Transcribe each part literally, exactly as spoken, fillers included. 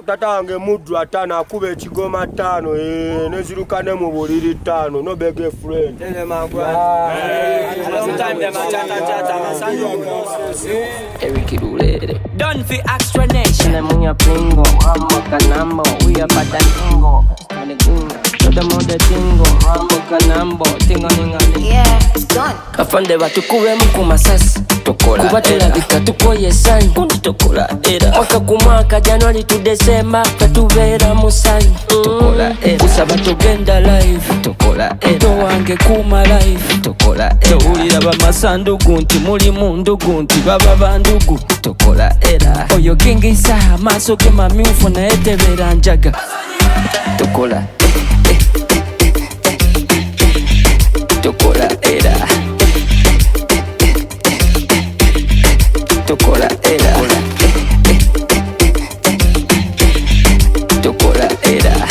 Tata wange muddu atano akuba ekigoma ttaano eh neziruka ne mu buliri ttaano no beg a friend ele magwa Eric Irulere done for extra nation Munya Pringo Rambo Canambo we are Patango Todo modo tingo Rambo Canambo Tingo ningo Yeah, it's done. Afande batukube mu masasi tokola kubatera bikatukoye sanyi kundi tokola era mwaka kumwaka January to December katubera musanyi tokola era usaba tugenda live tokola era to wange kuma live tokola era towulira bamasandugu nti muli mundugu nti baba bandugu tokola era oyo gengisa amaso ge mamyufu naye tebera njaga tokola tokola era tokola era tokola era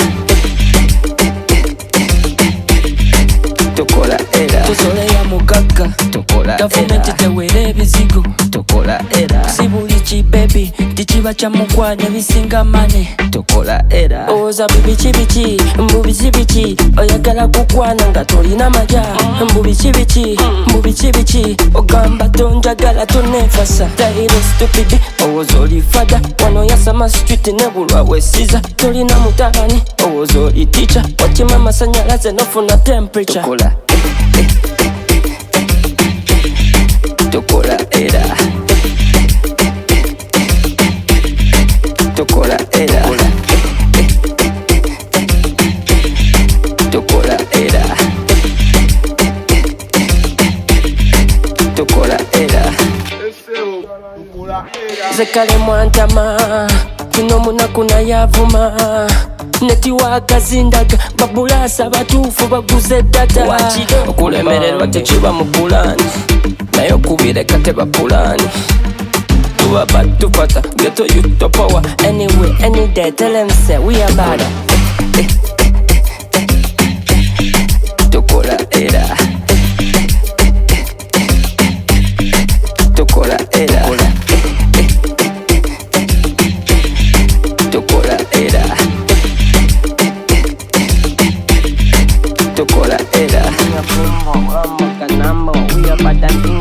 tokola era tosolea mukaka tokola gavumenti tewere ebizigo tokola era sibuli kibebi tikiba kya mukwano bisinga mane tokola era oza bibiki biki mbubiki biki oyagala kukwana nga tolina maja mbubiki biki mbubiki biki ogamba tonjagala tonefasa tairo stupid owoza oli fada wano yasama street nebulwa wesiza tolina mutabani owoza oli teacher wakima amasanyalaze nofuna temperature tokola tokola era tokola era tokola era tokola era zekale mwantama kuno munaku nayavuma netiwaka zindaga babulasa batuufu baguze data okulemererwa tekiba mu pulani naye okubireka teba pulani tuba batufata geto yuto power anyway any day tell them say we are bad tokola era tokola era tokola era tokola era Canambo we are bad